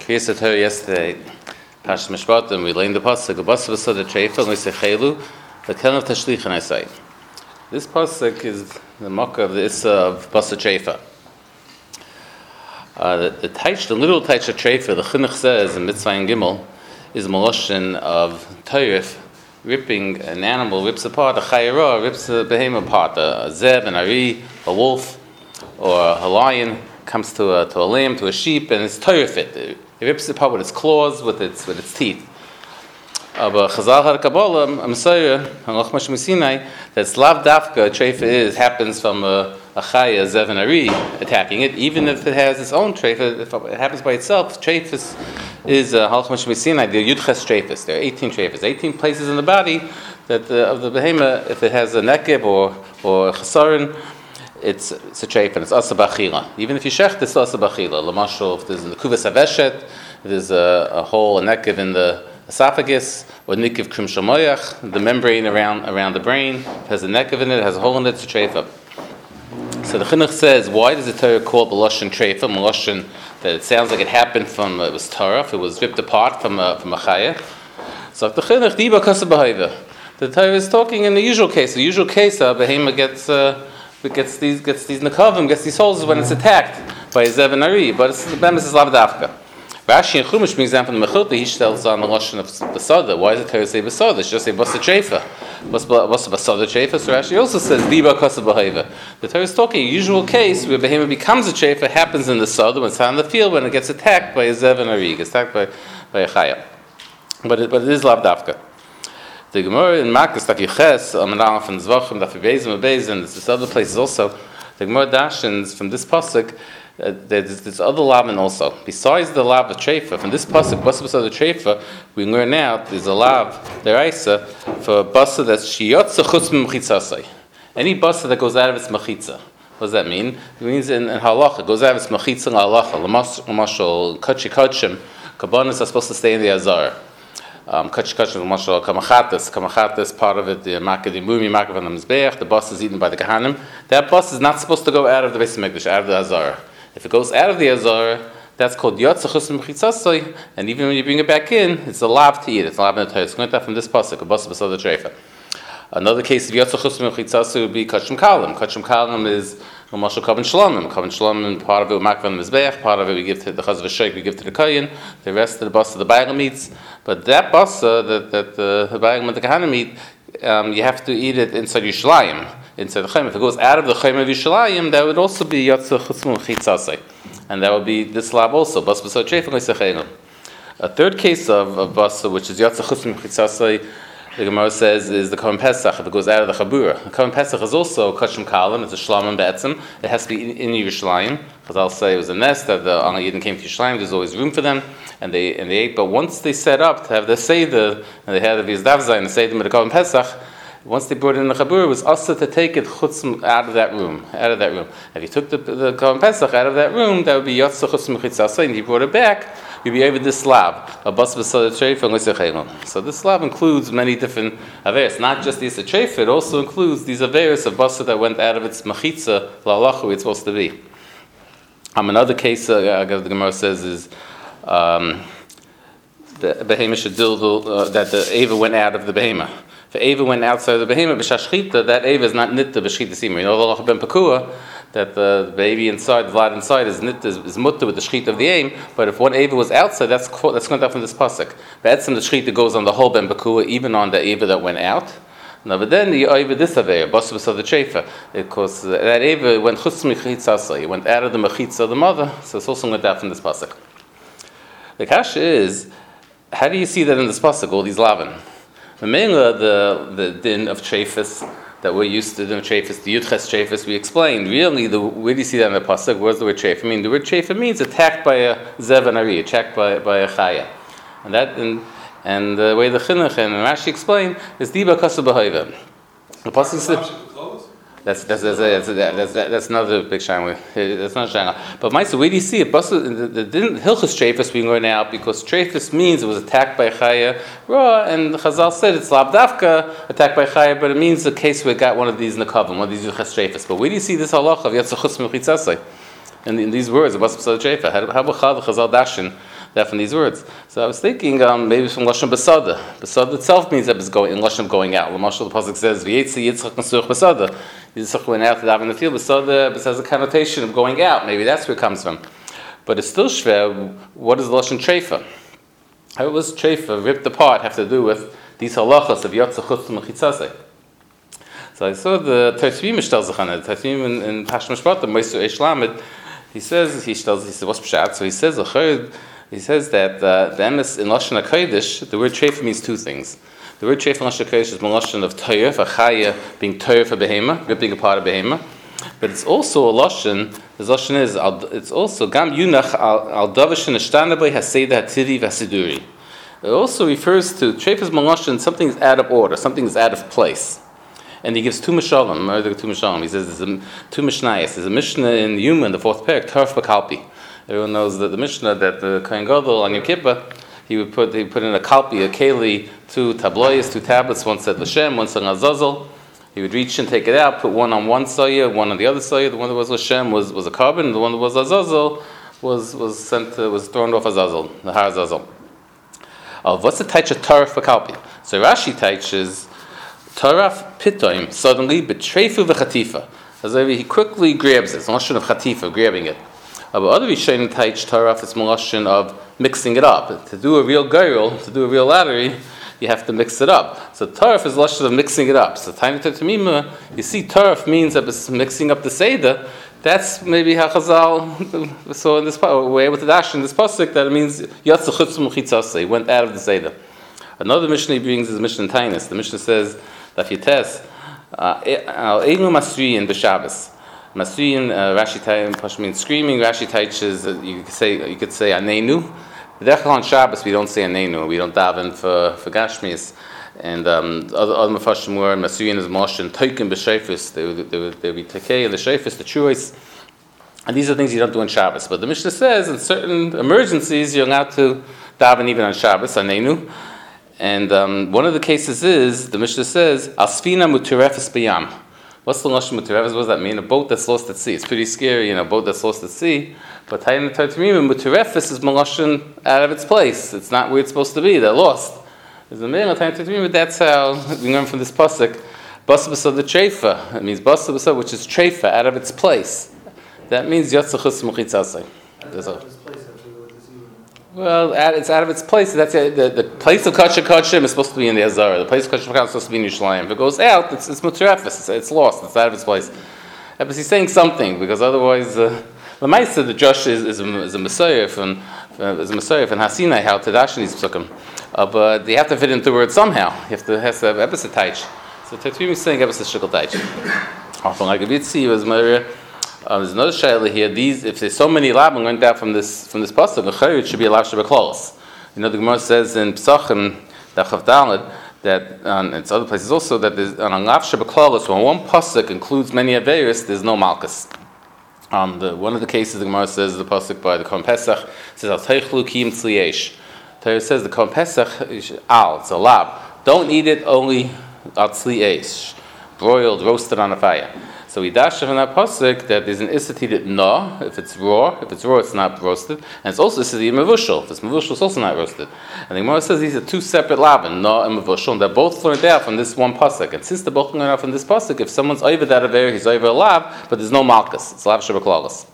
Kriyas HaTorah yesterday, Parshas Mishpatim, we learned the pasuk, "Basa v'soda treifa, and we say chelu, v'kelnav tashlichan I say." This pasuk is the makkah of the issa of basa treifa. The literal taich of treifa, the chinuch says in Mitzvah and Gimel, is maloshin of toirif, ripping an animal, rips apart a chayira, rips a behemoth apart, a zeb, an ari, a wolf, or a lion comes to a lamb, to a sheep, and it's toirif it. It rips it apart with its claws, with its teeth. But Chazal had a Kabbalah, a Messiah, Halach Moshe Sinai, that Slav Dafka, treifa happens from a chaya, a zev, and ari attacking it, even if it has its own treifa, if it happens by itself. Treifa is Halach Moshe Sinai, the Yudches treifas. There are 18 treifas, 18 places in the body that of the behemoth, if it has a nekeb or chasarin, it's a treifa, and it's asa b'achila. Even if you shecht, it's asa b'achila. L'mashal, if there's in the kuvas haveshet, there's a hole, a nekeb in the esophagus, or nikiv krim shamoyach, the membrane around the brain, has a nekeb in it, has a hole in it, it's a treifa. So the chinuch says, why does the Torah call the lashon treifa, lashon that it sounds like it happened from, it was Torah, if it was ripped apart from a chaya? So the chinuch, diba kasa b'hayva. The Torah is talking in the usual case. The usual case, a behemoth gets these nekavim, gets these holes when it's attacked by a zev and ari, but the bemis is lav dafka. Rashi and Chumash brings down from the Mechilta, he tells on the lashon of Basada. Why does the Torah say Basada? It should just say Basa Treifa. Basa Basada Treifa. So Rashi also says Diba Kasa B'Haiva. The Torah is talking a usual case where behemoth becomes a Treifa, happens in the Sada when it's out in the field, when it gets attacked by a zev and ari, gets attacked by a chaya. But it is lav dafka. The Gemara in Makkos Daf Yuches, Amalaf and Zvachim, Daf Beis, and this other places also. The Gemara dashens from this pasuk. There's other lavin also. Besides the lav of treifa, from this pasuk, basa b'sada treifa, we learn out there's a lav deraisa for basa that's shiyotza chutz m'mechitzasai. Any basa that goes out of its mechitza. What does that mean? It means in halacha, it goes out of its mechitza in halacha. L'mashal kachi kachim, kabbanis are supposed to stay in the azar. Kachi kachim, l'mashal kamachatas, part of it, the makadimumi, makav and the mizbeach, the basa is eaten by the kahanim. That basa is not supposed to go out of the Beis Hamikdash, out of the azar. If it goes out of the azar, that's called yotza chutz m'mechitzasai, and even when you bring it back in, it's a lav to eat. It's a lav in the Torah. It's going to from this pasuk, a basa b'sada treifa. Another case of yotza chutz m'mechitzasai would be kachim kalim. Kachim kalim is l'mashal kavan shlomim. Kavan shlomim, part of it makvan and mizbeach, part of it we give to the chaz v'sheik, we give to the kohen. The rest of the basa the bayram eats. But that basa that the bayram and the kahanim eat, you have to eat it inside Yerushalayim, inside the Chaim. If it goes out of the Chaim of Yerushalayim, that would also be Yotza Chutz M'Chitzasai, and that would be this lab also. Bas b'sod treifah l'sechayim. A third case of basa, which is Yotza Chutz M'Chitzasai, the Gemara says is the Kohen Pesach. If it goes out of the Chabura, the Kohen Pesach is also Kachim Kalim. It's a Shlamim Be'etzim. It has to be in Yerushalayim. Because I'll say it was a nest that the Anna Yidden came to Yerushalayim. There's always room for them, and they ate. But once they set up to have the Seder, and they had the V'yizdavzai and the Seder with the Kohen Pesach, once they brought it in the Chabura, it was also to take it chutz out of that room. If you took the Kohen Pesach out of that room, that would be Yotza Chutz M'Chitzasai, and you brought it back, you'd be over this slab, a bas b'sada treifa and l'sechayim. So this slab includes many different averos, not just the treifa, it also includes these averos of basa that went out of its machitza, la'alachu, where it's supposed to be. Another case, the Gemara says, is the behemoth that the Eva went out of the behemoth. If Eva went outside of the behemoth, b'shashchita, that Eva is not nitta b'shchita sima. You know the halacha ben pakua, that the baby inside, the lad inside is nitta, is mutta with the shchita of the aim. But if one Eva was outside, that's going down from this pasuk. But the shchita goes on the whole ben pakua, even on the Eva that went out. No, but then the Eva this aveya, basa b'sada treifa, because that Eva went chutz m'chitzasai, it went out of the mechitza of the mother, so it's also going down from this pasuk. The kasha is, how do you see that in this pasuk, all these lavin? The din of treifas that we're used to, the treifas, the yudches treifas, we explained. Really, where do you see that in the pasuk? Where's the word treifa? I mean, the word treifa means attacked by a zev and ari, attacked by a chaya, and the way the chinuch and Rashi explain is diba kasa b'hayva. The pasuk says that's another big shine. That's not shine. But Maisa, where do you see it? The hilchos treifas we learn out because treifas means it was attacked by a chaya raw, and Chazal said it's lav dafka attacked by a chaya, but it means the case where it got one of these nekavim, one of these hilchos treifas. But where do you see this halacha of yotza chutz m'chitzasai? And in these words, how b'chad Chazal dashin that from these words. So I was thinking maybe from Lashon Basada. Basada itself means that it's going in Lashon of going out. Lamashal, the pasuk says, "V'yetzi Yitzchak Nesuch Basada." Yitzchak went out to daven in the field. Basada has a connotation of going out. Maybe that's where it comes from. But it's still shver. What is the Lashon Treifa? How was Treifa ripped apart have to do with these halachas of Yotze Chutz Mechitzasei? So I saw the Tartmim shtel sich on it. Tartmim in Pashto Mishpatim, Moshe Eish Lamed. He says what's pshat? So he says that the emes in Lashon HaKodesh, the word treifa means two things. The word treifa in Lashon HaKodesh is Lashon of toyef, a chaya being toyef a behema, ripping apart a behema. But it's also a Lashon. The Lashon is it's also gam yunach al davish neshtanabay haseda hatiri vasiduri. It also refers to treifa's Lashon. Something is out of order. Something is out of place. And he gives two Mishalim. He says there's two Mishnayos. There's a Mishnah in Yuma in the fourth parak, Tarf B'Kalpi. Everyone knows that the Mishnah that the Kohen Gadol on Yom Kippur, he put in a kalpi, a keli, two tablois, two tablets, one said L'Shem, one said Azazel. He would reach and take it out, put one on one soya, one on the other soya. The one that was L'Shem was a carbon, the one that was Azazel was thrown off Azazel, the Har Azazel. What's the taich of Tarf B'Kalpi? So Rashi teaches Taraf pitoim, suddenly, betreifu v'chatifa. As if he quickly grabs it. It's not of chatifa, grabbing it. But other Rishonim teach Taraf, it's Lashon of mixing it up. To do a real girl, to do a real lottery, you have to mix it up. So Taraf is Lashon of mixing it up. So Tiny Tamima, you see Taraf means that it's mixing up the Seder. That's maybe how Chazal, so in this we're able to dash in this pasuk that it means Yatsa Chutz Mechitzasei, he went out of the Seder. Another Mishnah he brings is Mishnah Tainus. The Mishnah says, that you test Eilu Masriyin b'Shabbos. Masriyin, Rashi Taish means screaming. Rashi Taish is you could say Aneinu. B'derech on Shabbos we don't say Aneinu. We don't daven for Gashmis. And other Mefashim were Masriyin is Moshe and Toikim b'Shofis. They would be Tekei and the Shofis, the Chuos. And these are things you don't do on Shabbos. But the Mishnah says in certain emergencies you're allowed to daven even on Shabbos Aneinu. And one of the cases is, the Mishnah says, Asfina muterefes b'yam. What's the Lashon muterefes? What does that mean? A boat that's lost at sea. It's pretty scary, a boat that's lost at sea. But Tayin Tartamim, muterefes is Lashon out of its place. It's not where it's supposed to be. They're lost. There's a man Tayin Tartamim, that's how we learn from this pasuk. Basa b'sad the treifa. It means basa b'sad, which is treifa, out of its place. That means yatzachus mechitzasei. Well, it's out of its place. That's the place of Kacha Kachim is supposed to be in the Azara. The place of Kacha Kachim is supposed to be in Yerushalayim. If it goes out, it's muterefes. It's lost. It's out of its place. But he's saying something because otherwise, the Maisa, the Josh is a Messiah from Hasinai how to dash in these psukim. But they have to fit into the word somehow. You have to have episode taich. So Tatrim is saying episode shikol taich. Often like a bitzi was Maria. There's another shayla here. If there's so many labim going down from this pasuk, it should be a lav shebeklolos. The Gemara says in Pesachim, Dachav Daled, that it's other places also that there's on a lav shebeklolos. When one pasuk includes many averis, there's no malchus. One of the cases the Gemara says the pasuk by the Kohen Pesach says al teichlu kiyim tzliyesh. Torah says the Kohen Pesach it's a lav. Don't eat it only al tzliyesh, broiled, roasted on a fire. So we dash from that pasuk that there's an isatitit no, if it's raw, it's not roasted, and it's also isatitit mevushal. If it's mevushal, it's also not roasted. And the Gemara says these are two separate lavin, no and mevushal, and they're both learned out from this one pasuk. And since they're both learned out from this pasuk, if someone's over that aver, he's over a lav, but there's no malchus. It's lav shebeklalos.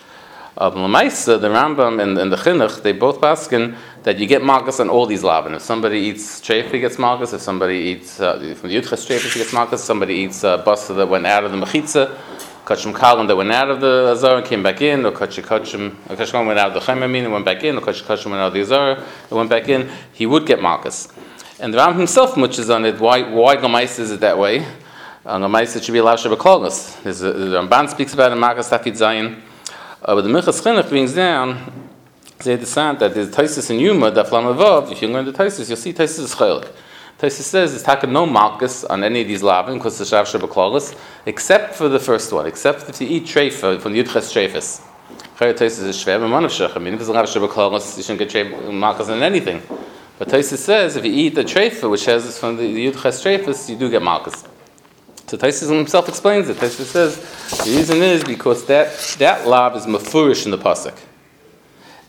L'maisa, the Rambam and the Chinuch, they both paskin that you get malchus on all these lavin. If somebody eats treif, he gets malchus. If somebody eats from the Yudches treif, he gets malchus. Somebody eats basa that went out of the mechitza, kachim kalim that went out of the azar and came back in, or kachim went out of the chaymamin and went back in, or kachim went out of the azar and went back in, he would get malchus. And the Rambam himself muches on it. Why Gamais is it that way? Gamais it should be allowed shebeklalos. The Ramban speaks about it in Makas Tafid Zayin. But the Minchas Chinuch brings down, they decide that there's Taisus in Yuma, Daf Lamavav. If you learn the Taisus, you'll see Taisus is chaylik. Taisus says it's taka no malchus on any of these lavin because the shav shebeklalos, except for the first one, except if you eat treifa from the Yudches treifas. Chayil Taisus is shver b'manav shech. I mean, if it's a shav shebeklalos, you shouldn't get malchus on anything. But Taisus says if you eat the treifa, which has from the Yudches treifas, you do get malchus. So Taisus himself explains it. Taisus says the reason is because that lab is mafurish in the pasuk,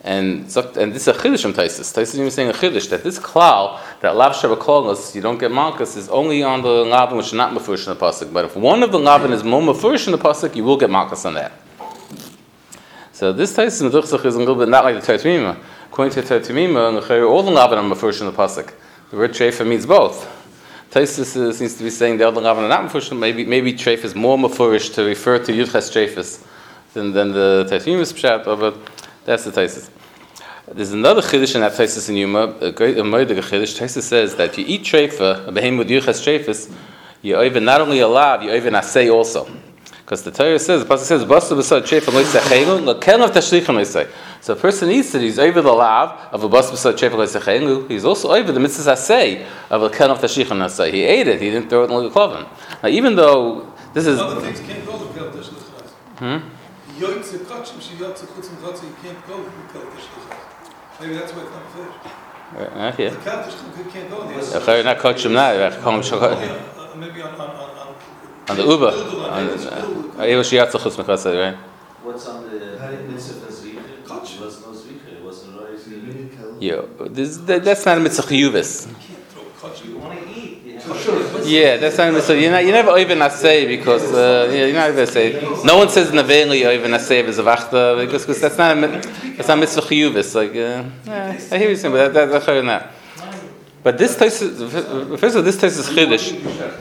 And this is a chiddush from Taisus. Taisus is even saying a chiddush that this klal that lav shabakolus you don't get malchus is only on the lavin which is not mefurish in the pasuk. But if one of the lavin is more mefurish in the pasuk, you will get malchus on that. So this Taisus meduchsach is a little bit not like the Torah. According to Torah Tamima, all the lavin are mefurish in the pasuk. The word treifa means both. Taisus seems to be saying the other lavin are not mefurish. Maybe treifa is more mefurish to refer to yudches treifas than the Torah pshat, but that's the Taisus. There's another chiddush in that Taisus in Yuma, a moedig chiddush. Taisus says that you eat treifa, a behem with yuchas treifas, you even not only alav, you even asay also. Because the Torah says, the pasuk says, "Basu b'sod treifa lo yisachelu, lo ken of tashlichim lo yisay." So a person eats it, he's over the lav of a basu b'sod treifa lo yisachelu. He's also over the mitzvah asay of a ken of tashlichim lo yisay. He ate it, he didn't throw it in the klovin. Now, even though this is other things can't go to ken of tashlichim. Yoytze kachim she yotze kutzim kachim you can't go to ken of tashlichim. Maybe that's why it's not fish. Yeah. The ken of tashlichim can't go there. Not kachim now. Maybe on the Uber. Right? What's on the mitzvah zvicha? It was no zvicha. It wasn't right. Yeah, that's not a mitzvah chiyuvis. You want to eat. Yeah, that's not a mitzvah. You never even asay because you're not even say. No one says navein you even asay as a vachta because that's not mitzvah chiyuvis. Like I hear you saying, but that's not. But this taste is first of all, this taste is chiddush.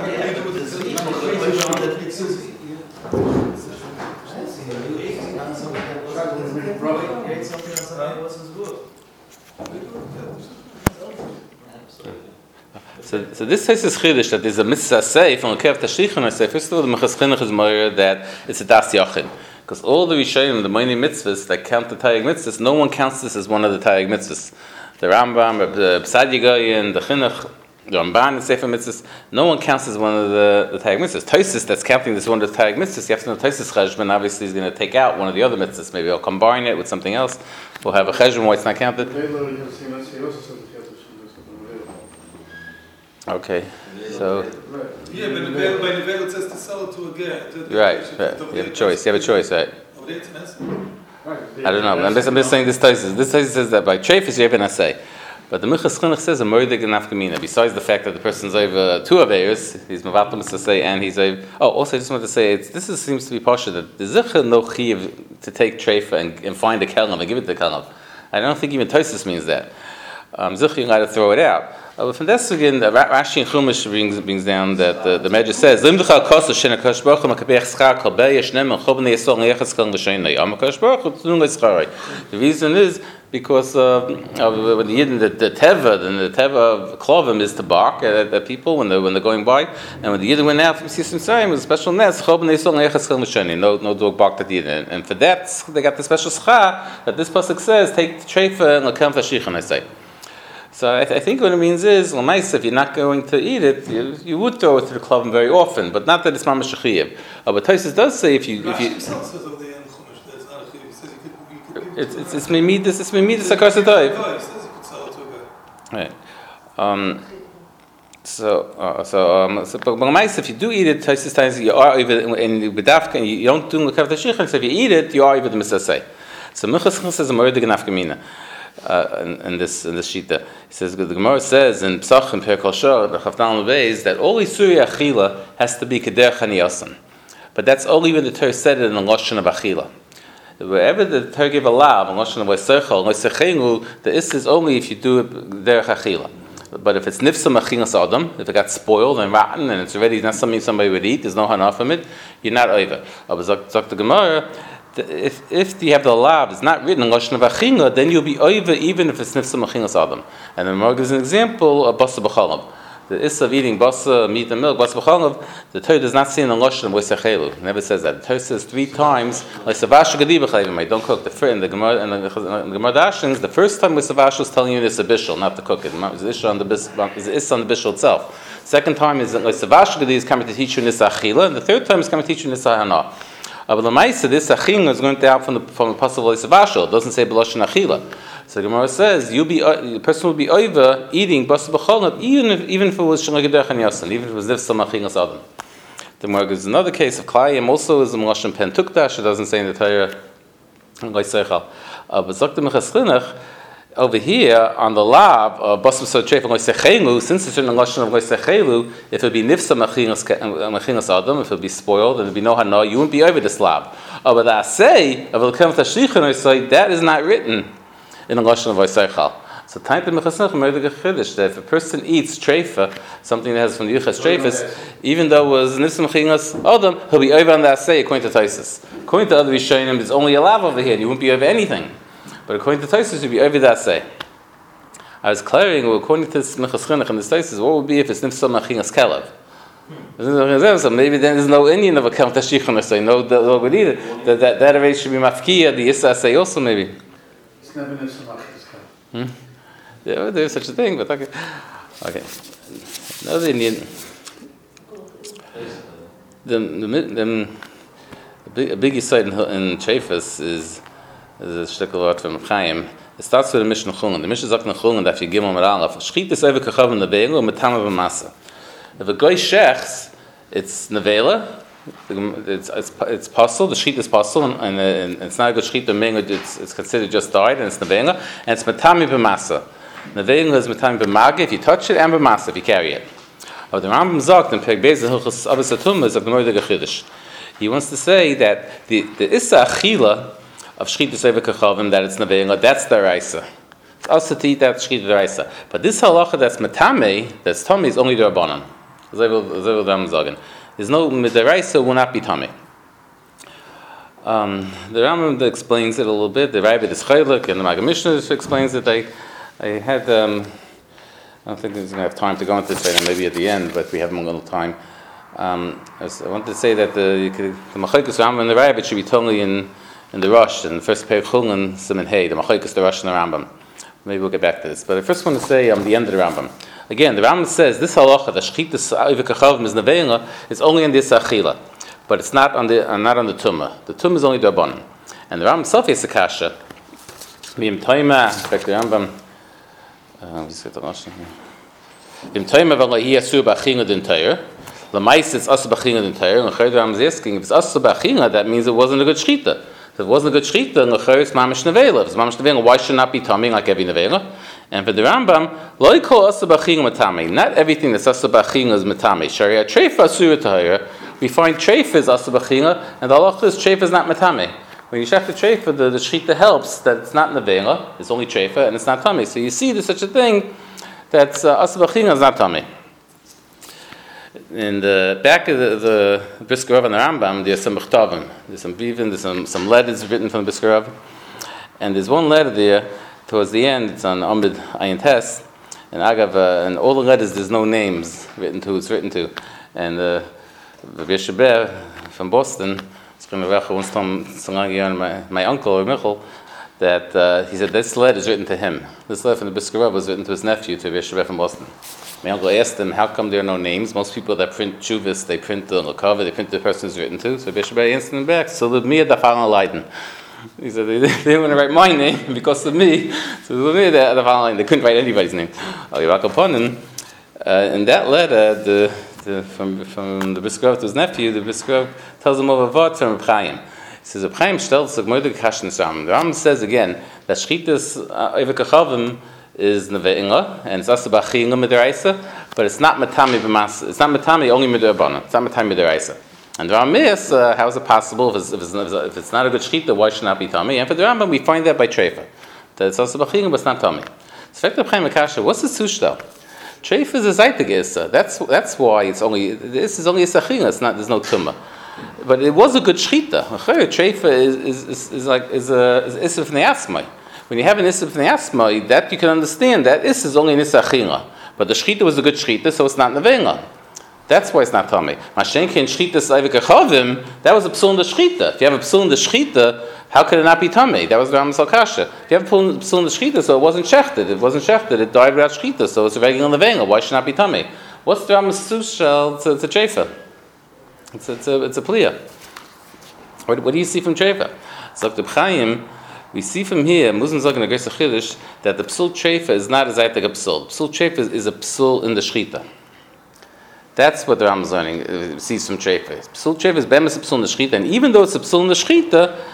So this taste is chiddush that there's a mitzvah say from a kev tashlichim. I say first of all the mechas chinuch is more that it's a das yachin because all the rishonim, the many mitzvahs that count the tayig mitzvahs, no one counts this as one of the tayig mitzvahs. The Rambam, the Psadi Goyen, the Chinuch, the Ramban, and Sefer Mitzvahs, no one counts as one of the Tayag Mitzvahs. Tosis, that's counting this one of the Tayag Mitzvahs, you have to know Tosis Cheshbon, obviously is going to take out one of the other Mitzvahs. Maybe I'll combine it with something else. We'll have a Cheshbon why it's not counted. Okay, so... Yeah, but by Nevel it says to sell it to a guy. Right. You have a choice, right? I don't know. I'm just saying this Tosis. This Tosis says that by treifas you have an asay. But the Minchas Chinuch says a moedig and nafkamina. Besides the fact that the person's over two aveiros, he's mevatel mitzvah and he's over. Oh, also I just wanted to say seems to be partial that the zichah no chiv to take treifa and find a kelim and give it to the kelim. I don't think even Tosis means that. Zichah you got to throw it out. But from this again, Rashi and Chumash brings down that the Medrash says, "Limducha kosa shena kosh baruch hu makabech schar kol beyeshnem and chobnei yisol neyachas kol l'shein am kosh baruch hu tzunun leischarei." The reason is because of when the Yidden, the teva of klovim is to bark at people when they're going by, and when the Yidden went out from Sisim Tzayim with a special nest, chobnei yisol neyachas kol l'shein. No dog barked at the Yidden, and for that they got the special schar that this pasuk says, "Take the treifa and l'kem tashichan." I say. So I think what it means is, if you're not going to eat it, you would throw it to the klovim very often, but not that it's mamash chayiv. But Tosis does say if you it's mimidus akar satoiv. Right. But if you do eat it, Tosis times you are even in bedafka and you don't do l'kav tashichan. So if you eat it, you are even the mitzvah. So Minchas Chinuch says a moedig and nafkamina. In this shita, he says the Gemara says in Psachim Perkol Shor the Chavdal Lebeis that all Isuri Achila has to be Keder Chaniyasan, but that's only when the Torah said it in the Lashon of Achila. Wherever the Torah gave a lav in Lashon of Vayserchel, Vayserchenu, the is is only if you do it Derech Achila. But if it's Nifsam Achilas Adam, if it got spoiled and rotten and it's already not something somebody would eat, there's no hana from it, you're not over. But Dr. Gemara. If you have the lav, it's not written in Lashon of Achila, then you'll be over even if it's Nifsam Achilas Adam. And the Gemara gives an example of Basa B'chalav. The issa of eating basa, meat and milk, basa b'chalav, the Torah does not say in the Lashon of Vayserchelu. It never says that. The Torah says 3 times, like Savashu Gadi B'chayim, don't cook. The Gemara and the Gemara Dashins, the first time Savashu is telling you it's a bishul, not to cook it. It's the issa on the bishul itself. Second time is like Savashu Gadi is coming to teach you Nisa Achila, and the third time is coming to teach you Nisa Hana. But the Maisa, this Achila is going to out from the possible Savashu. It doesn't say B'lashon Achila. So the Gemara says the person will be over eating basa b'chalav even if it was shenagidech and even if it was nifsam achilas adam. The Gemara gives another case of klayim also is the Lashon pen tukdash. It doesn't say in the Torah But sagt the Minchas Chinuch, over here on the lab of Basar Treifa Loisechelu, since it's in the Lashon of Loisechelu, if it be Nifsa Machinas Adam, if it be spoiled, and it be no Hana, you wouldn't be over this lab. But that say of Elkem Tashlichan, that is not written in the Lashon of Loisechel. So time to Mechasnach Merdeg Chiddush that if a person eats treifa, something that has from the Yuchas treifas, even though it was Nifsa Machinas Adam, he'll be over on that say according to Taisus. According to other Rishonim, there's only a lab over here, and you wouldn't be over anything. But according to Taisus, you'd be over that say. I was clarifying, well, according to Minchas Chinuch and the Taisus, what would be if it's Nifsa Machinas Kelev? So maybe then there's no Indian of a Kel Tashichon or say, no good either. That already should be Mafkiya, the Issa say also maybe. It's never Nifsa Machinas Kelev. Yeah, there's such a thing, but okay. Another Indian. The big side in Treifas is a shtickle word from Chaim. It starts with the Mishnah Chulin. The Mishnah sagt in Chulin that if you give him a Aleph, Shchit is over Kachav in the Be'el, and Metama b'Masa. If a guy shechs, it's Nevela, it's possible, the Shchit is possible, and it's not a good Shchit, it's considered just died, and it's Nevela, and it's Metama b'Masa. Nevela is Metama b'Mage if you touch it, and b'Masa if you carry it. But the Rambam sagt in Perek Beis Hilchos Abbas Atumah is a Gemara Chiddush. He wants to say that the Issa Achila of Shchita Seva Kachavim, that it's Nevela, that's the Raisa. It's also to eat that Shchita Raisa. But this halacha that's Matame, that's Tomei, is only the Rabbanan. There's no Midaraisa will not be Tomei. The Rambam explains it a little bit. The Rabbi is Chaylik and the Maggid Mishnah explains it. I had I don't think we're going to have time to go into this later, maybe at the end, but we have a little time. I wanted to say that the Machlokes Rambam and the Rabbi should be totally in the Rosh, in the first Perek Chulin, Siman Hey, the Machlokes, the Rosh, and the Rambam. Maybe we'll get back to this. But I first want to say the end of the Rambam. Again, the Rambam says this halacha, the Shchitas Over Kachavim is Nevela, is only in this Achila, but it's not on the Tumah. The Tumah is only the Rabbanan. And the Rambam himself is a kasha. V'im Toima, in fact, the Rambam. V'im Toima v'lahi asur b'achina d'intayr. L'mais it's asur b'achina d'intayr. And the Rambam is asking, if it's asur b'achina, that means it wasn't a good Shchita. If it wasn't a good Shchita, and the it's mamish Nevela. If it's mamish Nevela, why should it not be Tomei like every Nevela? And for the Rambam, lo yikol asur b'achina matame. Not everything that's asur b'achina is matame. Sharia treifa asur t'ayr. We find treifa is asur b'achina, and the halacha is treifa is not matame. When you check the treifa, the shchita helps that it's not nevela, it's only treifa, and it's not tummy. So you see there's such a thing that's asur b'achina is not tummy. In the back of the Brisker Rav and the Rambam, there's some mechtavim, there's some bivin, there's some letters written from the Brisker Rav, and there's one letter there towards the end. It's on Amid Ayin Tes, and Agav, and all the letters there's no names written to. It's written to, and the Yeshiber from Boston. Once told my uncle or Michal that he said this letter is written to him. This letter from the Brisker Rav was written to his nephew, to Yeshiva from Boston. My uncle asked him, how come there are no names? Most people that print Chuvas, they print on the cover, they print the person who's written to. So Yeshiva answered him back, so the Mir Dafan Leiden. He said they didn't want to write my name because of me. So the Mir Dafan Leiden, they couldn't write anybody's name. In that letter, from the Brisker Rav to his nephew, the Brisker Rav tells him over Vart from Reb Chaim. He says, Reb Chaim stellt sich moide kashen Ram. The Ram says again that Shchitas Over Kachavim is Nevela, and it's also B'achina Midaraisa, but it's not Matami b'Mas. It's not Matami only Midarabana. It's not Matami Midaraisa. And the Ram is, how is it possible if it's not a good Shchita, why should it not be Tami? And for the Rambam, we find that by Treifa, that it's also B'achina, but it's not Tami. So, Reb Chaim Akasha, what's the Sushtal? Treif is a zaytig issa. That's why it's only this is only a sachina. It's not. There's no tumah. But it was a good shchita. Treif is like is issa from the asmai. When you have an issa from the asmai, that you can understand that issa is only an issa achina. But the shchita was a good shchita, so it's not nevela. That's why it's not tummy. Mashenkin shchita sayvik achavim. That was a psul in the shchita. If you have a psul in the shchita, how could it not be tummy? That was the Rambam Salkasha. If you have a psul in the shchita, so it wasn't shechted. It wasn't shechted. It died without shchita, so it's a regular nevela. Why should it not be tummy? What's the Rambam Sushel? It's a treifa. It's a pliya. What do you see from treifa? So the Chaim, we see from here, Muslims are going to Gersa Chiddush, that the psul treifa is not a zaytek a psul. Psul treifa is a psul in the shchita. That's what the Rambam is learning. Sees from treifa. Psul treifa is bemis a psul in the shchita, and even though it's a psul in the shchita,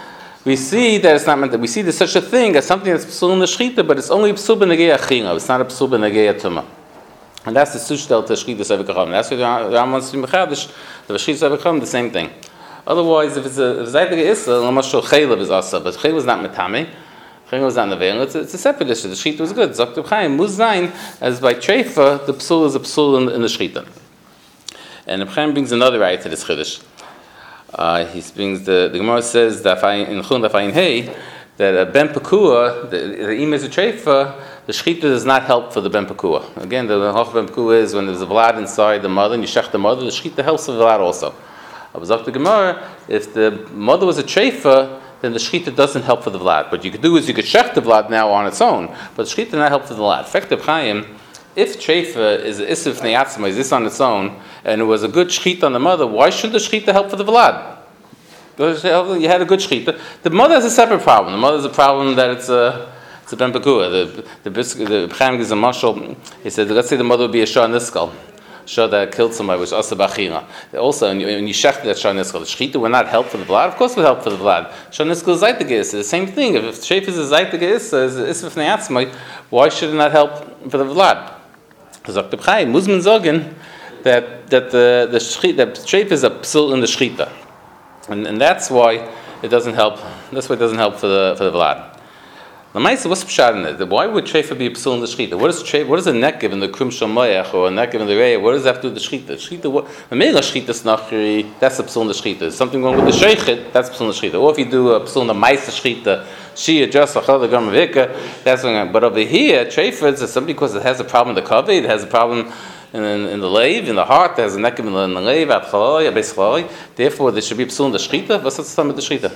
we see that it's not meant that we see there's such a thing as something that's psul in the shchita, but it's only psul b'negei achina. It's not a psul b'negei tumah. And that's the sushtel to shchita sevekacham. That's what the Ram wants to mechadish. The shchita sevekacham, the same thing. Otherwise, if it's zaytig issa, l'mashal chaylev is asa, but chaylev is not metame. Chaylev is not neveil. It's a separate issue. The shchita was good. Zok Chaim muzayin as by treifa, the psul is a psul in the shchita. And the Chaim brings another ayah to this chiddush. He brings the Gemara says that in Chun Dafayin Hey that ben pekua the imez treifa, the shchita does not help for the ben pekua. Again, the halach ben pekua is when there's a vlad inside the mother and you shech the mother. The shchita helps with the vlad also. I was up to Gemara. If the mother was a treifa, then the shchita doesn't help for the vlad. What you could do is you could shech the vlad now on its own, but the shchita does not help for the vlad. Effective Chaim, if treifa is isif neyatzma, is this on its own, and it was a good shchita on the mother, why shouldn't the shchita help for the vlad? You had a good shchita. The mother has a separate problem. The mother has a problem that it's a ben pekua. The Chaim gives a mashal. He said, let's say the mother would be a shah niskal. Shah that killed somebody, which asa b'achira. Also, when you shech that shah niskal, the shchita would not help for the vlad. Of course, it would help for the vlad. Shah niskal is zaytig issa. The same thing. If sheif is a zaytig issa, is isvif neyatzmai, why should it not help for the vlad? Zok the Chaim, Muzman zogen that the sheif is a psul in the shchita, and that's why it doesn't help. That's why it doesn't help for the vlad. The Maisa, what's pshat in it? Why would treifa be a psul in the shchita? What is a nekev in the krum shamayach or a nekev in the reya? What does that have to do with the shchita? The mega shchita snachri, that's a psul in the shchita. There's something wrong with the sheichit, that's a psul in the shchita. Or if you do a psul in the Maisa shchita, shia just achal the gamavika, that's what. But over here, treifa is somebody because it has a problem in the kaveh, it has a problem in the leiv, in the heart, it has a nekev in the leiv, at chaloi, at beis chaloi. Therefore, there should be a psul in the shchita. What's the time with the shchita?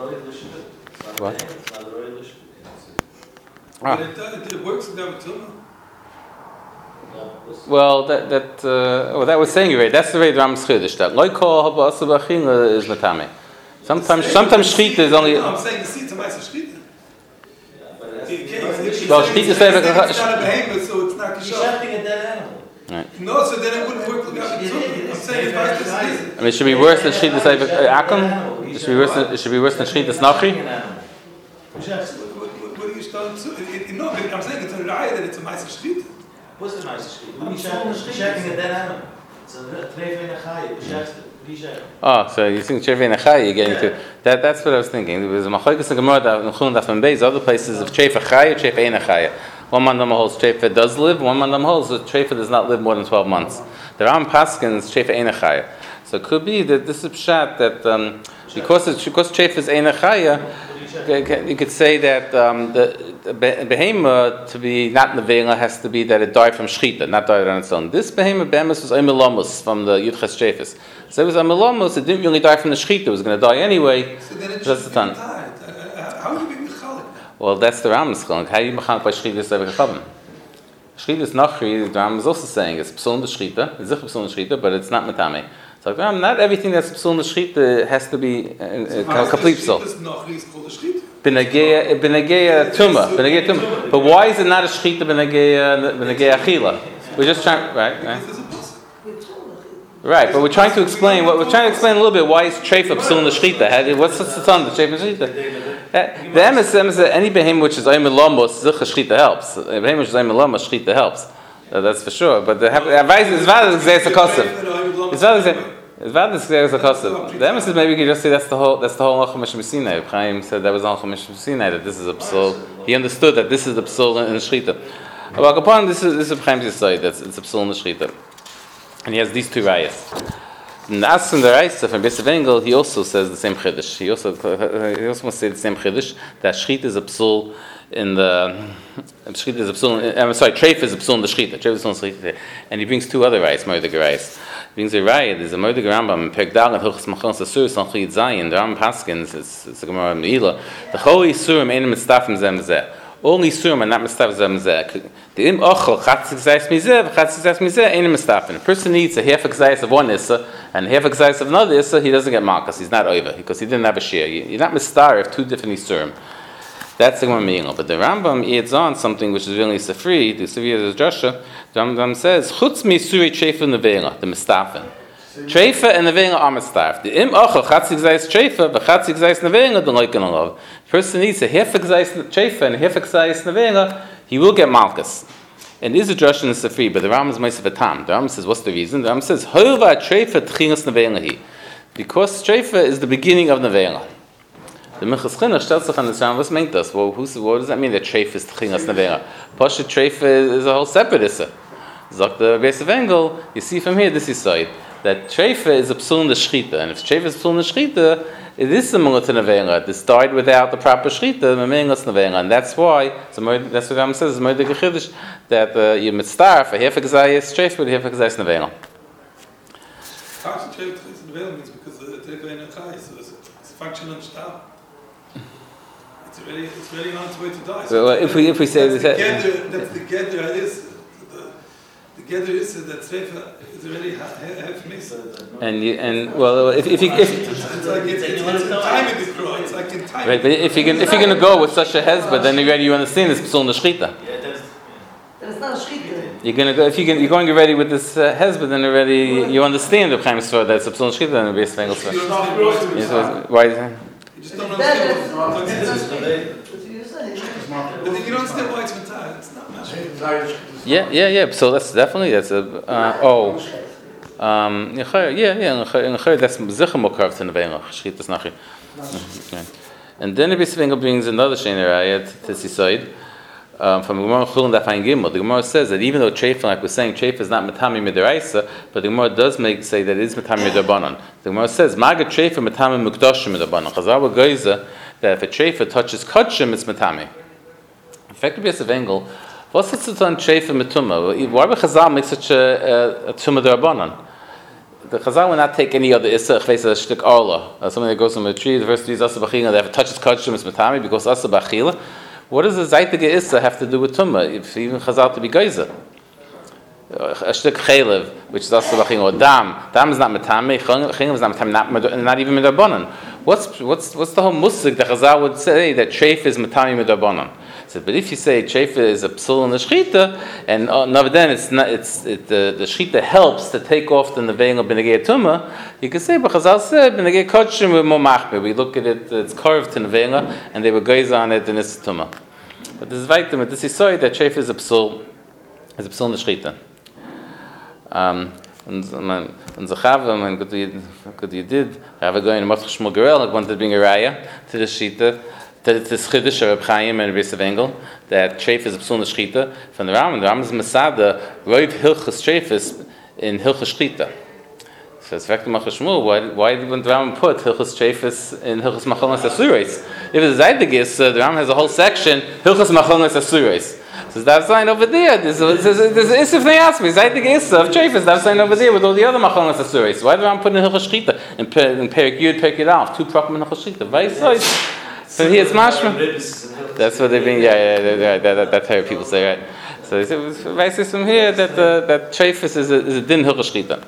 What? But it works in David Tumah. Well, that was saying right. That's the way the Rambam's chiddush. That loikol haba asa b'achila is matame. Sometimes shchita is only. I'm saying the seed to my shchita. Well, shchita is like it's not a behemoth, so it's not You're shechting a dead animal. Right. No, so then it wouldn't work with David Tumah. I'm saying if I just I mean, it should be worse than shchita akum. It should be worse than shchita snachri. What are you starting to? No, I'm saying it's a raya that it's a ma'aser shchita. What's the ma'aser shchita? You're shechting a dead animal. It's a treifa in a chayy. Oh, so you think treifa nechai? You're getting to that. That's what I was thinking. There was a machlokes in Gemara in Chulin Daf Beis. Other places of treifa chay or treifa ein chayy. One man holds treifa does live. One man holds that treifa does not live more than 12 months. The Ram Paskins treifa ein chayy. So it could be that this is pshat that because treifa is ein chayy. You could say that the behema to be not nevela has to be that it died from shchita, not died on its own. This behema bemis was oimelamus from the Yudches Trefus. So it was oimelamus. It didn't really die from the shchita. It was going to die anyway. So then it that's should the be tied. How would you be mechalik? Well, that's the Rambam's chiluk. How do you mechalik by shchita sevekachavim? Shchita is nachri. The Rambam is also saying it's psul in the shchita. It's zich psul in the shchita, but it's not metame. So not everything that's psul in the shchita has to be complete psul. Benegeya tuma. But why is it not a shchita benegeya achila? We're just trying, right? Right, but we're trying to explain. We're trying to explain a little bit why is treifa psul in the shchita. What's the tzon? The treifa shchita. The emes is any behem which is oimelomos zicha shchita helps. Behem which is oimelomos shchita helps. That's for sure. But the advice is valid as a kosev. It's valid as a kosev. The emes is maybe you could just say that's the whole Alchim Mishmisinai. Chaim said that was Alchim Mishmisinai, that this is a psul. He understood that this is the psul in the shchita. But upon this is Chaim's side that it's a psul in the shchita. And he has these two rayas. In the As and the Raisa from Beis Engel, he also says the same chiddush. He also must say the same chiddush that shchita is a psul in the shchita is a psul. I'm sorry, treif is a psul in the shchita. Treif is a psul in the shchita. And he brings two other rayas, Moedig rayas. He brings a raya. There's a Moedig Rambam in Perek Dalet Hilchos Machon Sasur Sanchid Zayin. The Rambam Paskins it's a Gemara Meila. The Chol Yisurim Ein Mitztafim Zem Zeh. All Yisurim are not Mitztaf Zem Zeh. The Im Ochel Chatzik Zayis Mizeh Chatzik Zayis Mizeh Ein Mitztafim. A person needs a half a Zayis of one Issa and half a Zayis of another Issa. He doesn't get Malkas. He's not over because he didn't have a share. You're not Mistar of two different Yisurim. That's the Gemara Meila. But the Rambam adds on something which is really Sefri. The Sefri is Joshua. The Rambam says Chutz Misuri Trefa Nevela the Mistafim. Treifa and Nevenga are mitzdarf. The im ochel chatzig zayis treifa, v'chatzig zayis Nevenga don't like love. The person needs a hefek zayis treifa and a hefek zayis Nevenga, he will get malchus. And this is a drush in the Sefri, but the Ram is ma'aseh v'tam. The Ram says, what's the reason? The Ram says, ho'va treifa tchinas Nevenga hi. Because treifa is the beginning of Nevenga. The Minchas Chinuch stellt sich an the Ram, what meant this? Well, what does that mean that treifa is tchinas Nevenga? Pasha treifa is a whole separate issa. Zok the Beis of Engel, you see from here, this is side. That treifa is a psul in the shchita, and if treifa is psul in the shchita, it is similar to nevenga. This died without the proper shchita, memengas nevenga, and that's why. That's what Ram says. Moed gechidish that you mitzdarf a hefek zayis treifa, but hefek zayis nevenga. Treifa is nevenga means because the treifa ain't a chai, so it's a function of shtar. It's really on its way to die. So if we say that's the gather is. The gather is that treifa is already half mixed. And well, if you it's like it's time in the crow. It's like in time. Right, but if you're going to go with such a hezbollah, then already you understand it's psul in the shchita. Then it's not a shchita. You're going to go you're going already with this hezbollah, then already you understand the Chaim Sfar that's a psul in the shchita, then it'll be a Svengel Sfar. Why is that? You just don't understand. But you don't understand why it's mental. It's not much. Yeah. So that's definitely in that's zichar mokav to nevenga. Shchit is nachri. And then the Bisvengel brings another sheiner ayat to Sisoid from the Gemara Chulin Daf Ayin Gimel. The Gemara says that even though treifa, like we're saying, treifa is not matami midiraisa, but the Gemara does say that it is matami midabanan. The Gemara says maga treifa matami mukdashim midabanan. Chazal wa goiza that if a treifa touches kodshim, it's matami. In fact, the Bisvengel. What's the tzitz treifa mituma? Why would Chazal make such a tumah d'Rabbanan? The Chazal will not take any other issa face a shtik arla. Something that goes from a tree. The first tree is asa b'chila. If it touches kodshim, it's matami because asa b'chila. What does the zaytige issa have to do with tumah? If even Chazal to be geiza, a shtik chaylev, which is asa b'chila, or dam is not matami. Chaylev is not matami. Not even midrabanan. What's the whole musik that Chazal would say that treifa is matami midrabanan? But if you say treifa is a psul in the shchita, and then the shchita helps to take off the nevenga b'negei tumah, you can say, but Chazal said b'negei kodshim we're more machmir. We look at it; it's carved to nevenga, and they were geiz on it, and it's tumah. But this is vaytim. This is sorry that treifa is a psul in the shchita. And Zachav, and good you did. Have a guy in Matzach Shmuel Gerel wanted to bring a raya to the shita. That it's Chiddush of Reb Chaim and Beis of Engel that treifa is a psul in the shchita from the Ram. The Ram is Masada Roiv Hilchas Treifas in Hilchas Shchita. So it's back to Matzach Shmuel. Why didn't the Ram put Hilchas Treifas in Hilchas Macholas Asuros? If it's Zaydigis, the Ram has a whole section Hilchas Macholas Asuros. So that's sign over there. There's Isif they ask me. Zaydigis of Treifas. That's sign over there with all the other Macholas Asuros. Why did the Ram put in Hilchas Shchita in Perik Yud, Perik Yud Alf, two proper in Hilchas Shchita? Vayisoi. So here it's mashma. That's what they bring. That's how people say, right? So it's from here that treifas is a din hilchos shchita.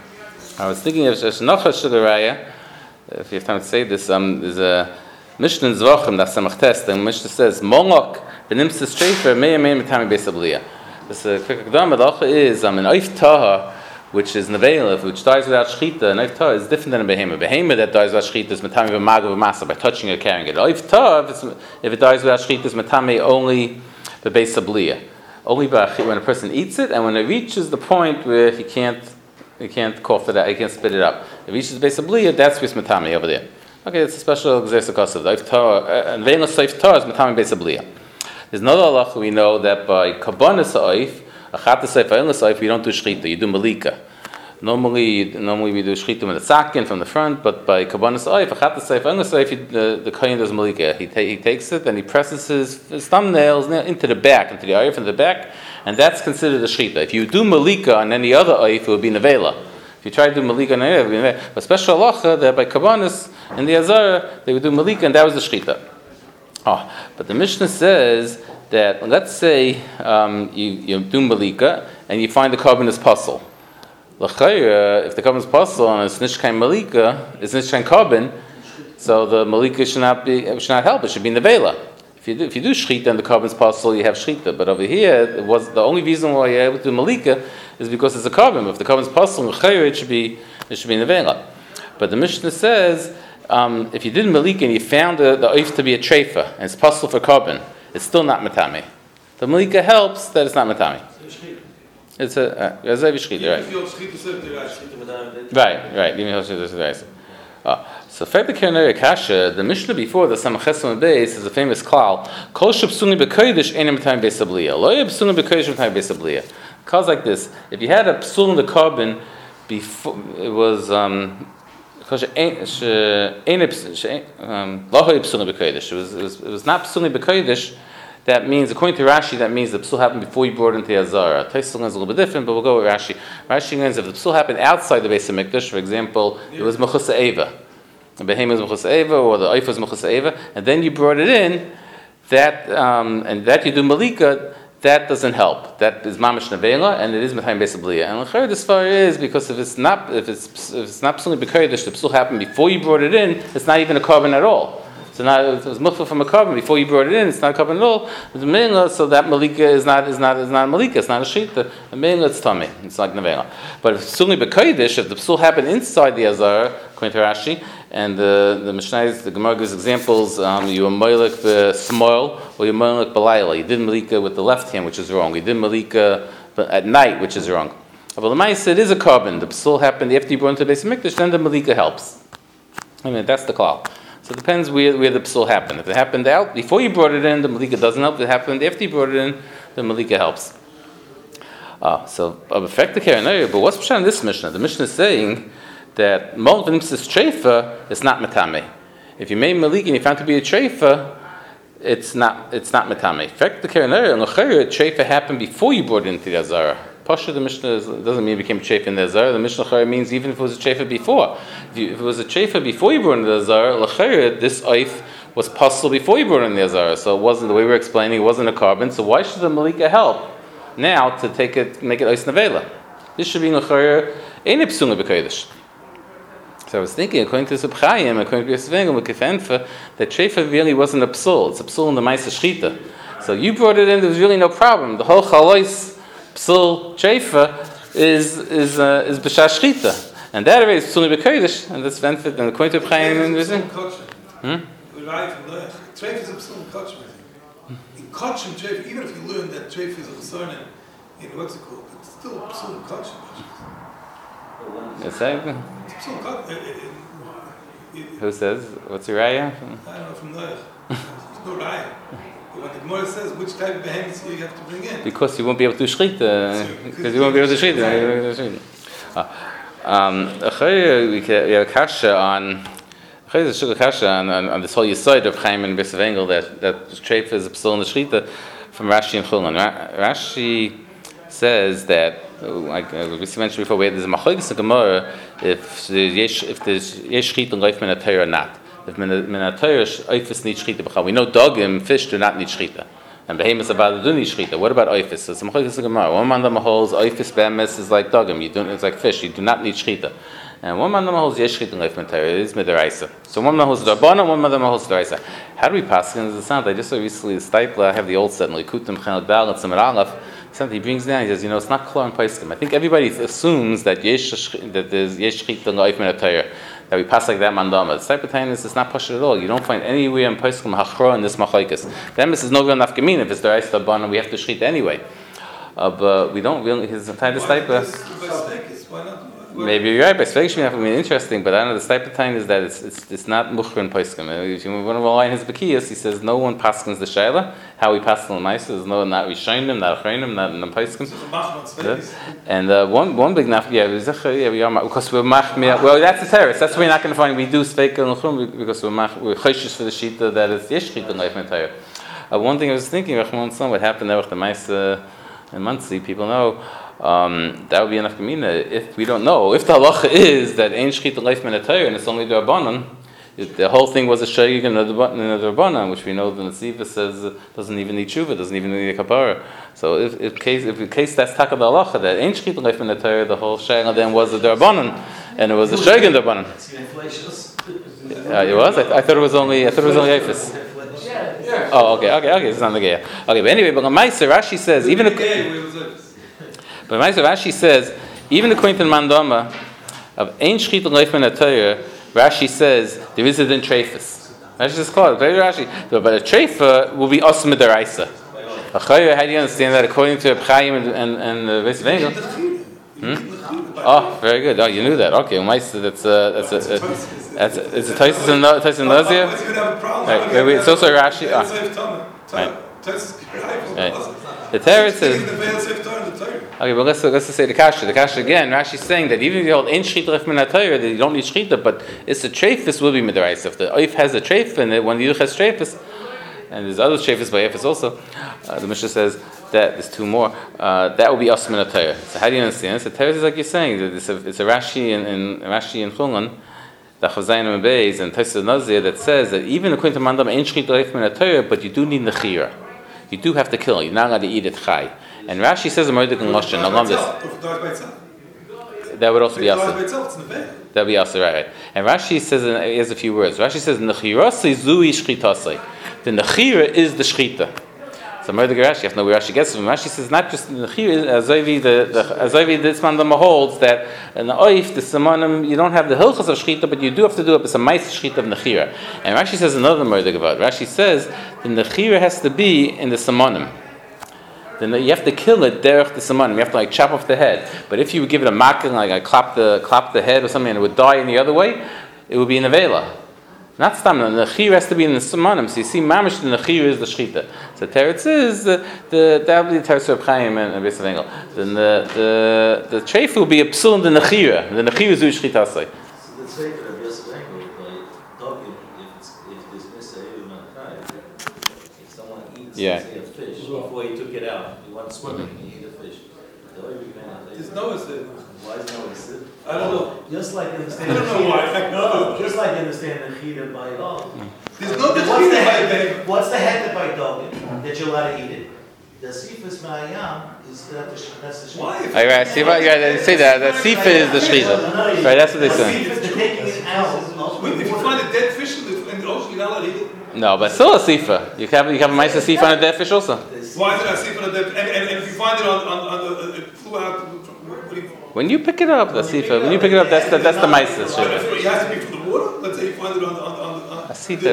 I was thinking of noch a shuguraya. If you have time to say this, there's a Mishnah in Zvachim that Samach Test, and Mishnah says Molok benimts the treifa mei mitami beis abliya. This quick example. The halacha is an oif taha, which is nevela, which dies without shchita, and oif taha is different than a behema. Behema that dies without shchita is matami v'magav v'masa by touching or carrying it. Oif taha, if it dies without shchita, is matami only the beis abliya. Only when a person eats it, and when it reaches the point where he can't cough it out, he can't spit it up. If it reaches the beis abliya, that's what's matami over there. Okay, it's a special exercise of the oif taha, and ve'en l'soif taha is matami beis abliya. There's another halacha we know that by kabbanas ha'oif, achat l'soif, ve'en l'soif, we don't do shchita, you do malika. Normally we do shchita with the sakin from the front, but by kabbanas ha'oif, achat l'soif, ve'en l'soif, the kohen does malika. He takes it and he presses his thumbnails into the back, into the oif in the back, and that's considered a shchita. If you do malika on any other oif, it would be nevela. If you try to do malika on any other, it would be nevela. But special halacha that by kabbanas in the azara, they would do malika, and that was the shchita. But the Mishnah says that, let's say you do malika and you find the carbon is puzzle. If the carbon is puzzle and it's nishkain malika, it's nishkain carbon, so the malika should not help. It should be nevela. If you do shchita and the carbon is puzzle, you have shchita. But over here, it was the only reason why you're able to do malika is because it's a carbon. If the carbon is puzzle, it should be it should be nevela. But the Mishnah says, if you did malika and you found the oif to be a treifa, and it's possible for carbon, it's still not matami. The malika helps that it's not matami. It's a right. So the Mishnah before the Samachesam base is a famous klal. Kol shepsuni bekodesh enim matami beisabliya. Lo yepsuni bekodesh matami beisabliya. Calls like this: if you had a psul in the carbon before, it was it was not psuli b'kodesh. That means, according to Rashi, that means the psul happened before you brought it into the Azara. Taisus learns a little bit different, but we'll go with Rashi. Rashi learns if the psul happened outside the Beis HaMikdash, for example, it was Mechusa Eva. The behemoth was Mechusa Eva, or the oif was Mechusa Eva, and then you brought it in, that and that you do Malika, that doesn't help. That is mamash nevela, and it is Mechayim Beis HaBliya. And l'chayr this far is because if it's not psuli b'kodesh, the psul happened before you brought it in, it's not even a carbon at all. So now if it was mukhfa from a carbon before you brought it in, it's not a carbon at all. So that malika is not malika, it's not a shita. The meila it's tummy. It's like nevela. But if psuli b'kodesh, if the psul happened inside the azar, according to Rashi, and the Mishnah, the Gemara gives examples. You were moilek b'smoil, or you were moilek b'layla. You did malika with the left hand, which is wrong. You did malika at night, which is wrong. But the ma'aseh, it is a carbon. The psul happened after you brought into the Beis HaMikdash, then the malika helps. I mean, that's the klal. So it depends where the psul happened. If it happened out before you brought it in, the malika doesn't help. If it happened after you brought it in, the malika helps. So of effect the keren. But what's pshat in this Mishnah? The Mishnah is saying that mol v'nimtzis treifa is not matame. If you made malika and you found to be a treifa, it's not matame. Effect the keren. And l'chayr treifa happened before you brought it into the azara. Pasha the Mishnah doesn't mean it became treifa in the azara. The Mishnah means even if it was a treifa before. If it was a treifa before you brought it into the azara, l'chayr this oif was possible before you brought it in the azara. So it wasn't the way we're explaining. It wasn't a carbon. So why should the malika help now to make it ois nevela? This should be l'chayr ein psuli b'kodesh. So I was thinking, according to Subchayim, according to Yisvengel, that treifa really wasn't a psul. It's a psul in the Maisa Shchita. So you brought it in, there was really no problem. The whole chalois psul treifa is b'shas Shchita. And that already is psuli b'kodesh, and that's benefit. And according to Subchayim, Treifa is a psul in kachim. In kachim treifa, even if you learn that treifa is a chesarnim, in what's it called, it's still a psul in kachim. Who says? What's your raya? I don't know from there. There's no raya. But when the Gemara says which type of behemoths you have to bring in, because you won't be able to shchita. Because you won't be able to shchita. We have a kasha on this whole yesod of Chaim and Beis HaVengel that treifa is a psul in the shchita from Rashi and Chulin. Rashi says that, like we mentioned before, there's a machlokes in Gemara if there's yesh shchita and leif min ha-Torah or not. If min ha-Torah oifis need shchita b'chal. We know dogim, fish, do not need shchita, and behemoths avada do need shchita. What about oifis? So it's a machlokes in Gemara. One man that holds oifis behemoths is like dogim. It's like fish. You do not need shchita. And one man that holds yesh shchita and leif min ha-Torah is midaraisa. So one man holds darbana, one man that holds daraisa. How do we pass in the sound? I just saw recently the Stipler. I have the old set in Likutim Chanel Bal and Samar Aleph. Something he brings down, he says, it's not klar and paiskim. I think everybody assumes that there's yesh shchita and leif min ha-Torah, that we pass like that mandama. The type of time is not pashut at all. You don't find anywhere in paiskim hachra in this machlokes. Then this is no real nafkamin. If it's the rice dabana, we have to shchita anyway. But we don't really. His entire type of. Maybe you're right. By Sveish Shmiyah, interesting, but I don't know. The type of time is that it's not muchra and paiskim. If you want to rely on his bekiyas, he says no one paskins the shaila. How we pass the ma'aser is not rishonim, not achreinim, not paiskim. And one big naf, we are because we're machmir. Well, that's a terrorist. That's why you're not going to find we do speik and chum because we're choshish for the shita that is yesh shchita and leif min ha-Torah. One thing I was thinking, what happened there with the ma'aser in Muncie, people know. That would be enough kamina. If we don't know, if the halacha is that ein shchita leif min ha-Torah and it's only the rabbanon, the whole thing was a shayig and a rabbanon, which we know the Netziva says doesn't even need tshuva, doesn't even need a kapara. So if the case that's taka the halacha that ein shchita leif min ha-Torah, the whole shayig then was a rabbanon, and it was a shayig and rabbanon. It was. I thought it was only Yefis. Oh, okay. It's not the gaya. Okay, but anyway, but Ma'aser Rashi says even. But Rashi says, even according to the Mandama, of Ein Shchita Leif Min HaTorah, Rashi says there is a din treifus. Rashi is called very Rashi, but a treifa will be osam midaraisa. How do you understand that according to Chaim and Beis Vengel? Oh, very good. Oh, you knew that. Okay, that's a Taisus and Nazir. Right, wait. It's also Rashi. Right. The Teretz is. Okay, but let's just say the Kasha. The Kasha again. Rashi is saying that even if you hold Ein Shchita Leif Min HaTorah, that you don't need Shchita, but it's a treifus will be midaraisa. If the oif has a treif and when the yuch has treifus, and there's other treifus by efes also, the Mishnah says that there's two more. That will be osam min HaTorah. So how do you understand? So Teretz is like you're saying that it's a Rashi in Chulun, the Chavazayin and Beis and Taisus Nazir that says that even according to Mandam Ein Shchita Leif Min HaTorah, but you do need nechira. You do have to kill. You're not allowed to eat it chai. And Rashi says a Mordik and Loshen. I love this. That would also be asa. That would be asa, right? And Rashi says, he has a few words. Rashi says, "Nechirasei zui shchitasei." The nechira is the shchita. So Mordik Rashi, you have to know where Rashi gets it from. Rashi says not just the nechira. Azavi this mandam holds that in the oif, the samanim, you don't have the hilchos of shchita, but you do have to do it. It's a ma'is shchita of nechira. And Rashi says another Mordik about it. Rashi says the nechira has to be in the samanim. Then you have to kill it derech the samanim. You have to chop off the head. But if you would give it a makin, like I clap the head or something, and it would die in the other way, it would be in a vela. Not stam. The nechir has to be in the samanim. So you see, mamish the nechir is the shchita. So teretz is that will be the teretz of Chaim and Beis Vengel. Then the treif will be a psul in the nechira. The nechir is shchita say. So the treif of Beis Vengel by dogging if there's misayim mankai, if someone eats say, a fish before he took it out, he went swimming and he ate a fish. There's no asid. Why is no asid? I don't know. Just like understand. I don't know why. Just like understand the chida by dog. There's no chida by dog. What's the head by dog that you're allowed to eat it? The sifas ma'ayam is that's the shchita. Why? Right, see what they say that the sifa is the shchita. Right, that's what they say. If you find a dead fish in the ocean, you're not allowed to eat it. No, but still a sifa. You have a ma'isa sifa on a dead fish also. Why is it a sifa on a dead? And if you find it on the flew out. When you pick it up, the sifa. When you pick it up, that's the ma'isa. It has to be from the water. Let's say you find it on a sifa.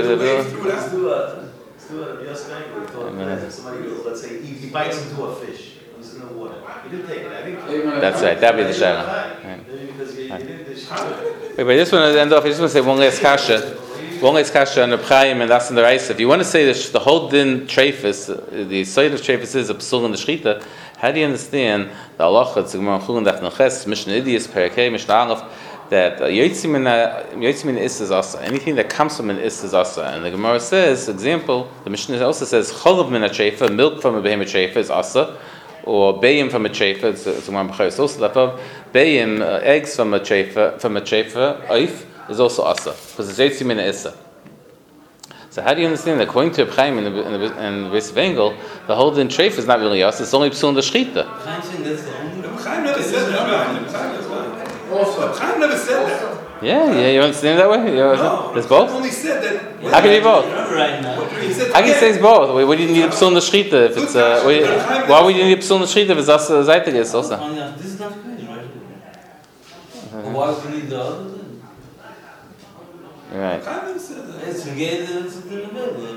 Let's say he bites into a fish. He's in the water. He didn't take it. That's right. That'd be the shayla. Wait, but this one to end off. I just want to say one last kasha. One last kasha on the Chaim and that's in the Raisa. If you want to say the whole din treifus, the side of treifus is a psul in the shchita. How do you understand the halacha? It's Gemara Chulin Daf Neches Mishnah Idias Perakei Mishnah Aleph that yotzim min is asa. Anything that comes from an is asa. And the Gemara says, example, the Mishnah also says cholav min ha-treifa, milk from a behemoth treifa is asa, or bayim from a treifa. It's Gemara B'chayos also lefov bayim eggs from a treifa oif is also asa because it's yotzim min issa. So how do you understand that according to Chaim and Beis Vengel, the whole din treif is not really us, it's only psul in the shchita? Chaim never said that. Chaim never said that. Yeah, you understand that way? No, there's both? only said that. How can you both? How can you say it's both? Why would you need a psul in the shchita if it's why would you need a psul in the shchita if it's us zaitig also? This is not crazy, right? Why would you need the other thing? Right. It's again, it's in the middle.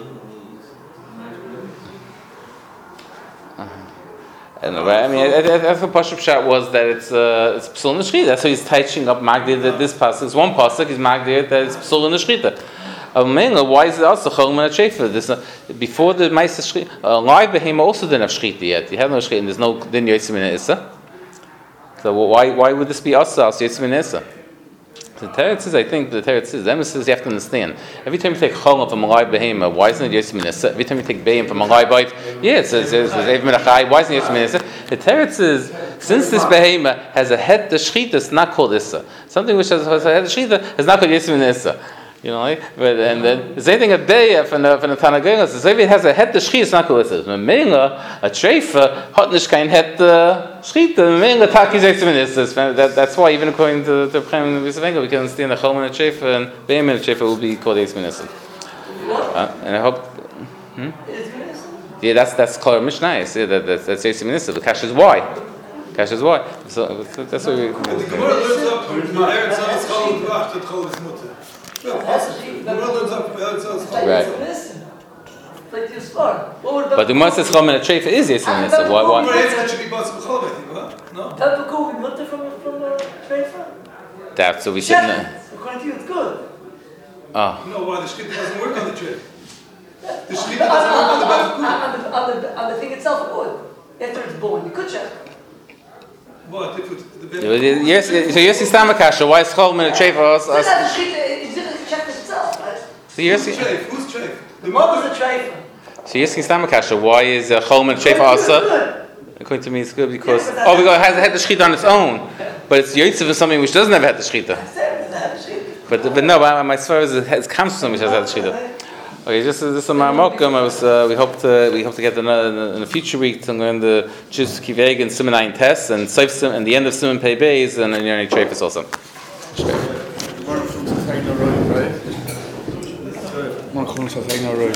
I mean, I think the Pashup shot was that it's psul in the shchita. That's why he's teaching up Magdir that this pasuk is one pasuk. He's Magdir that it's psul in the shchita. Why is it also chol min ha-treifa? Before the ma'isa shchita, live behema also didn't have shchita yet. You have no shchita, and there's no din yotzim min issa. So why would this be asa yotzim min issa? The teretz is, I think, the emphasis you have to understand. Every time you take cholam from a live behema, why isn't it yotzim min issa? Every time you take bayim from a live bite, yeah, it's ev min achai. Why isn't it yotzim min issa? The teretz is, since this behema has a head to shchita, it's not called issa. Something which has a head to shchita is not called yotzim min issa. You know, and then the same thing at Beya from the Tanagayos. So if it has a head to shchita, it's not called issa. Mela a treifa hat nicht kein head to shchita. Mela taki yotzim min issa. That's why even according to the Chaim and Beis Vengel, we can understand the chol min ha-treifa and Beya min ha-treifa will be called yotzim min issa. And I hope. Yeah, that's called Mishnayos. Yeah, that's yotzim min issa. The question is why. Kasha is why. So that's what we. The Gemara learns up from the Eretz Zavas Chol Dvash that Chol is Mutter. The Gemara learns up from Eretz Zavas Chol. Right. Like your star. But the Gemara says Chol and a Treifa is yes and Nissa. Why? But it should be Batzim Chol, I think, huh? No. That would go with Mutter from Treifa? That's so we sit in there. According to you, it's good. Oh. No, why? The Shkita doesn't work on the tray. The Shkita doesn't work on the Bavakut. On the thing itself, it would. After it's born, you could check. What? If it's the Yes, so yes, is Tamakasha. Why is Chol and a Treifa? It's not the Shkita, it's just to check itself, right? So yes, Who's Treif? Who's Treif? The mother's a Treifa. so yes, is Tamakasha. Why is Chol and a Treifa also? According to me, it's good because it has had the Shechita on its own, but it's Yotzev is something which doesn't have had the Shechita. But no, my swear is it comes from something which has had the Shechita. Okay, this is my mokum. We hope to get in a future week to learn the Juz Kiveg and Siman 9 tests and and the end of Siman Pei Beis and Yoni Treifus also. One from the